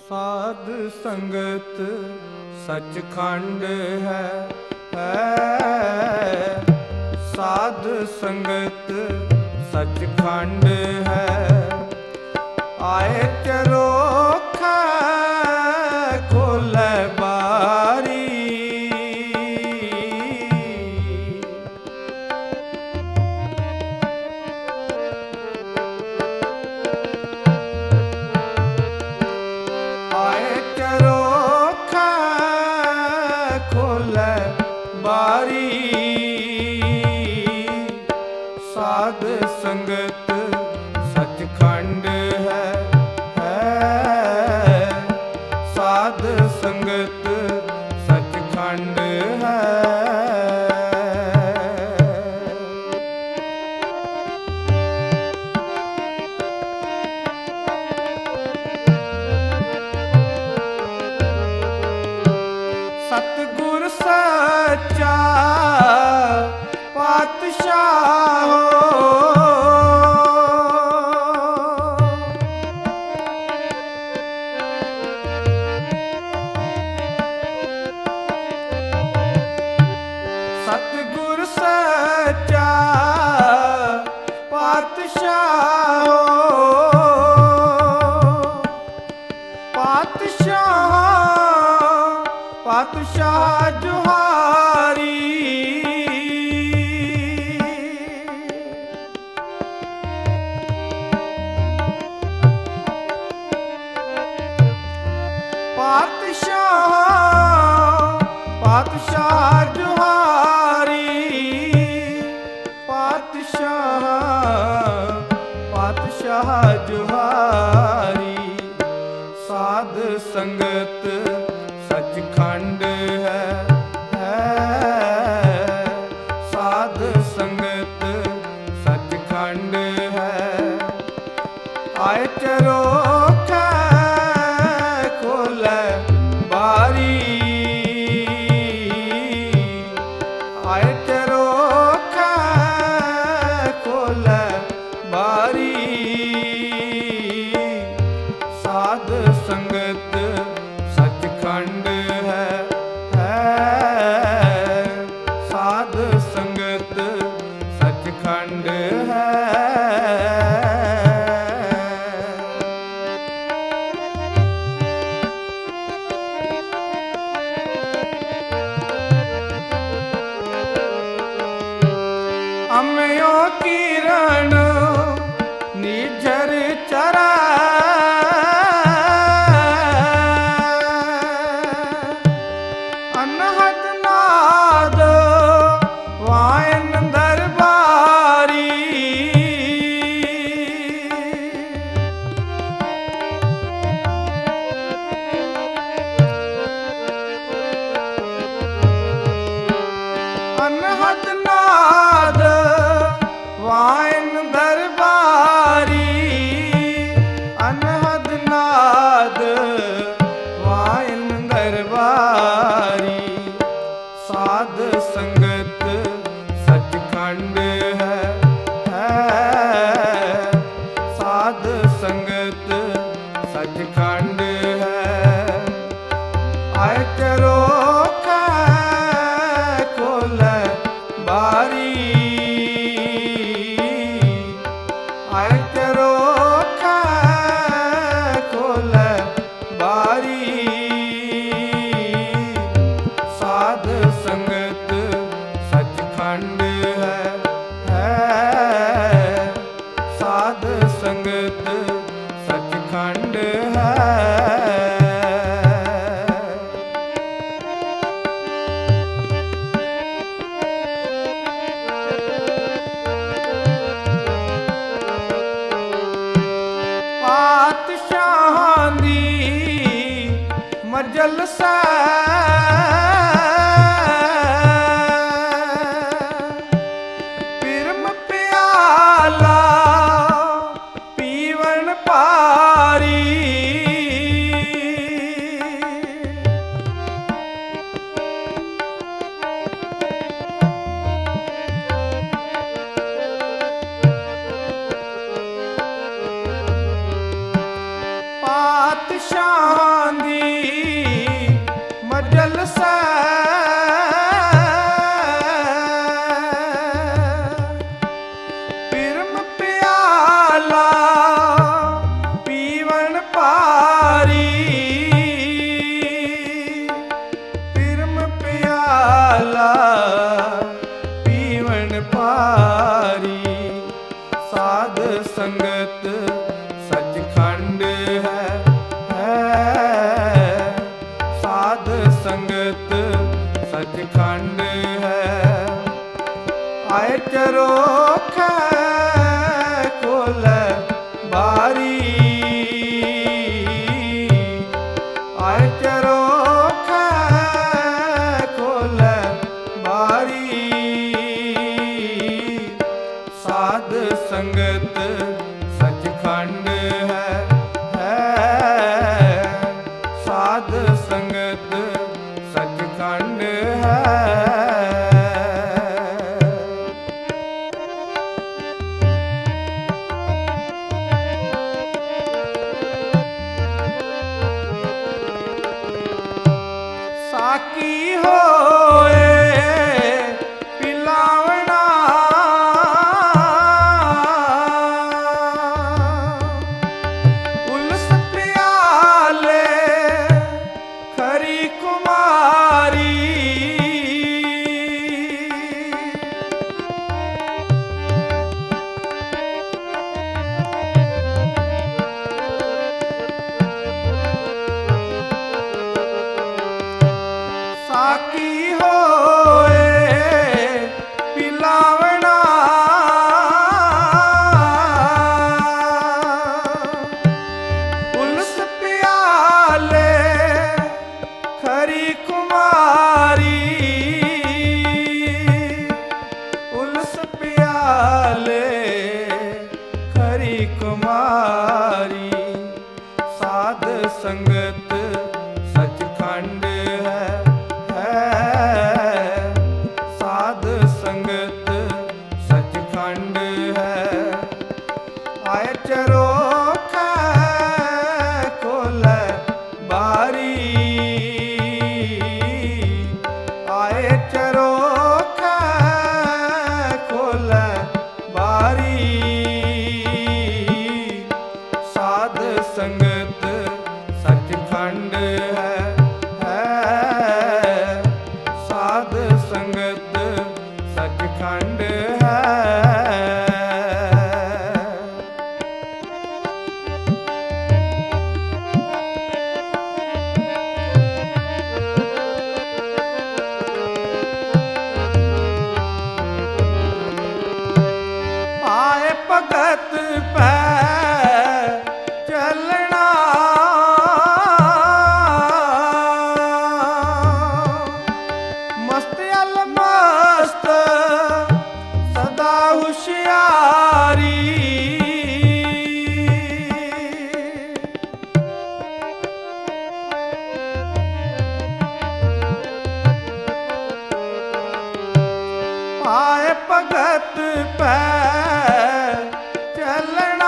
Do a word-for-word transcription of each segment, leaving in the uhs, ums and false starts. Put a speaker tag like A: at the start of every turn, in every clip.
A: ਸਾਧ ਸੰਗਤ ਸੱਚਖੰਡ ਹੈ, ਹੈ ਸਾਧ ਸੰਗਤ ਸੱਚਖੰਡ ਹੈ। ਆਏ ਚਰੋਖਾ ਖੋਲੈ ਬਾਰੀ, ਆਏ ਚਰੋਖਾ ਖੋਲੈ ਬਾਰੀ। ਸਾਧ ਸੰਗਤ ਸੱਚਖੰਡ ਹੈ, ਹੈ ਸਾਧ ਸੰਗਤ ਸੱਚਖੰਡ ਹੈ। ਸਤਿਗੁਰ ਸੱਚਾ ਪਾਤਸ਼ਾਹ ਹੋ, ਸਤਿਗੁਰ ਸੱਚਾ ਪਾਤਸ਼ਾਹ ਹੋ, ਪਾਤਸ਼ਾਹ ਪਾਤਸ਼ਾਹ ਜੁਹਾਰੀ। ਪਾਤਸ਼ਾਹ ਪਾਤਸ਼ਾਹ ਜੁਹਾਰੀ, ਪਾਤਸ਼ਾਹ ਪਾਤਸ਼ਾਹ ਜੁਹਾਰੀ। ਸਾਧ ਸੰਗਤ ਸੱਚਖੰਡ ਹੈ, ਹੈ ਸਾਧ ਸੰਗਤ ਸੱਚਖੰਡ ਹੈ। ਆਏ ਚਰੋਖਾ ਖੋਲੈ ਬਾਰੀ, ਆਏ ਚਰੋਖਾ ਖੋਲੈ ਬਾਰੀ। ਸਾਧ ਸੰਗਤ ਸੱਚਖੰਡ ਹੈ, ਹੈ ਸਾਧ ਸੰਗਤ ਸੱਚਖੰਡ ਹੈ। ਅਮਿਓ ਕਿਰਨ ਨਿਝਰ ਚਰਾ, ਅਨਹਦ ਨਾਦ ਵਾਇਨ ਦਰਬਾਰੀ। ਅਨਹਦ ਨਾਦ ਵਾਇਨ ਦਰਬਾਰੀ, ਅਨਹਦ ਨਾਦ ਵਾਇਨ ਦਰਬਾਰੀ। ਸਾਧ ਸੰਗਤ ਸੱਚਖੰਡ ਹੈ, ਹੈ ਸਾਧ ਸੰਗਤ ਸੱਚਖੰਡ ਹੈ। ਆਏ ਚਰੋਖਾ ਖੋਲੈ ਬਾਰੀ, ਆਏ ਚਰੋਖਾ ਖੋਲੈ ਬਾਰੀ। ਸਾਧ ਸੰਗਤ ਸੱਚਖੰਡ ਹੈ, ਹੈ ਸਾਧ ਸੰਗਤ ਸੱਚਖੰਡ ਹੈ। ਪਾਤਸ਼ਾਹਾਂ ਦੀ ਮਜਲਿਸ ਪਿਰਮ ਪਿਆਲਾ ਪੀਵਨ ਭਾਰੀ। ਪਾ ਪਾਤਸ਼ਾਹਾਂ ਦੀ ਮਜਲਸ ਪਿਰਮ ਪਿਆਲਾ ਪੀਵਨ ਪਾਰੀ ਪਿਰਮ ਪਿਆਲਾ ਪੀਵਨ ਪਾਰੀ ਸਾਧ ਸੰਗਤ ਸਚਖੰਡ ਹੈ ਹੈ ਸਾਧ ਸੰਗਤ ਸਚਖੰਡ ਹੈ ਆਏ ਚਰੋਖ ਕੋਲ ਬਾਰੀ ਆਏ ਚਰੋਖ ਕੋਲ ਬਾਰੀ ਸਾਧ ਸੰਗਤ ਸਚਖੰਡ ਹੈ ਹੈ ਸਾਧ ਸੰਗਤ ਸਚਖੰਡ ਹੈ ਸਾਕੀ ਹੋਏ ਪਿਲਾਵਣਾ ਉਲਸ ਪਿਆਲੇ ਖਰੀ ਕੁਮਾਰੀ ਸਾਕੀ ਹੋਏ ਪਿਲਾਵਣਾ ਉਲਸ ਪਿਆਲੇ ਖਰੀ ਕੁਮਾਰੀ ਉਲਸ ਪਿਆਲੇ ਖਰੀ ਕੁਮਾਰੀ ਸਾਧ ਸੰਗਤ ਸਚਖੰਡ ਹੈ ਹੈ ਸਾਧ ਸੰਗਤ ਸਚਖੰਡ ਹੈ ਆਏ ਚਰੋਖ ਕੋਲ ਬਾਰੀ ਆਏ ਚਰੋਖ ਕੋਲ ਬਾਰੀ ਸਾਧ ਸੰਗਤ ਸਚਖੰਡ ਹੈ ਹੈ ਸਾਧ ਸੰਗਤ ਸਚਖੰਡ ਹੈ ਆਏ ਭਗਤ ਪੈ ਚੱਲਣਾ ਮਸਤ ਅਲ ਮਸਤ ਸਦਾ ਹੁਸ਼ਿਆਰੀ ਆਏ ਭਗਤ ਪੈ ਚੱਲਣਾ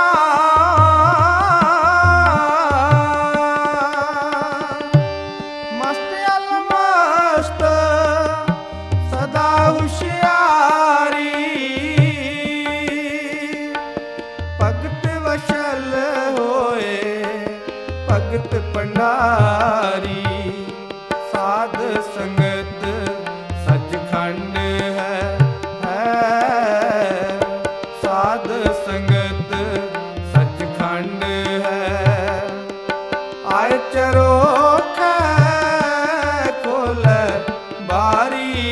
A: ਮਸਤ ਅਲ ਮਸਤ ਸਦਾ ਹੁਸ਼ਿਆਰੀ ਭਗਤ ਵਸ਼ਲ ਹੋਏ ਭਗਤ ਭੰਡਾਰੀ ਸਾਧ ਸੰਗਤ ਸਚਖੰਡ ਹੈ ਹੈ ਸਾਧ ਸੰਗਤ ਸਚਖੰਡ ਹੈ ਆਏ ਚਰੋਖ ਕੋਲ ਬਾਰੀ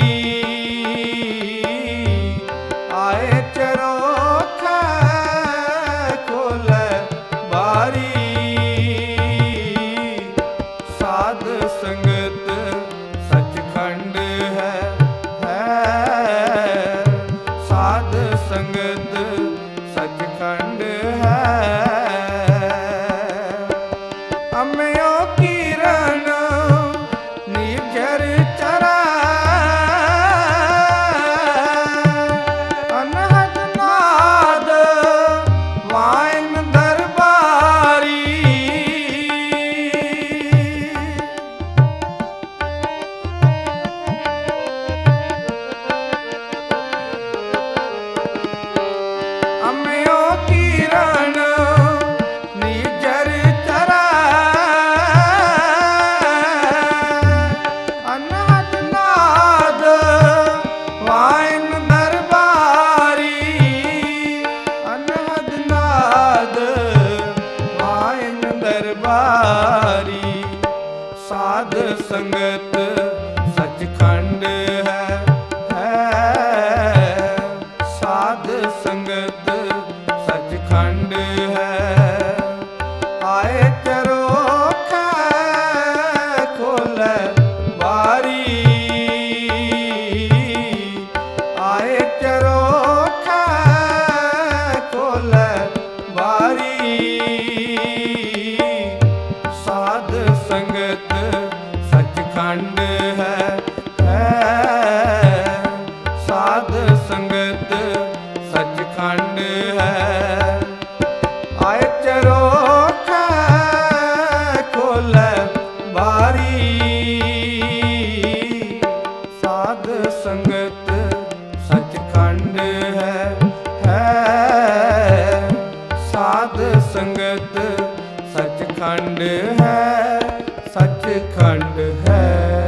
A: ਆਏ ਚਰੋਖ ਕੋਲ ਬਾਰੀ ਸਾਧ ਸੰਗਤ ਸਚਖੰਡ ਹੈ ਹੈ ਸਾਧ ਸੰਗਤ ਸਚਖੰਡ ਹੈ ਅਮਿਓ ਕੀਰਨ ਨਿਰਜਰ ਚਰਾ ਅਨਹਦ ਨਾਦ ਵਾਇਨ ਦਰਬਾਰੀ ਬਾਰੀ। ਸਾਧ ਸੰਗਤ ਸਚਖੰਡ ਹੈ, ਹੈ ਸਾਧ ਸੰਗਤ ਸਚਖੰਡ ਹੈ। ਆਏ ਚਰੋਖਾ ਖੋਲੈ ਬਾਰੀ, ਆਏ ਚਰੋਖਾ ਖੋਲੈ ਬਾਰੀ। ਸਾਧ ਸੰਗਤ ਸਚਖੰਡ ਹੈ, ਹੈ ਸਾਧ ਸੰਗਤ ਸਚਖੰਡ ਹੈ। ਆਏ ਚਰੋਖਾ ਖੋਲੈ ਬਾਰੀ। ਸਾਧ ਸੰਗਤ ਸਚਖੰਡ ਹੈ, ਹੈ ਸਾਧ ਸੰਗਤ ਸਚਖੰਡ ਹੈ, ਸਚਖੰਡ ਹੈ।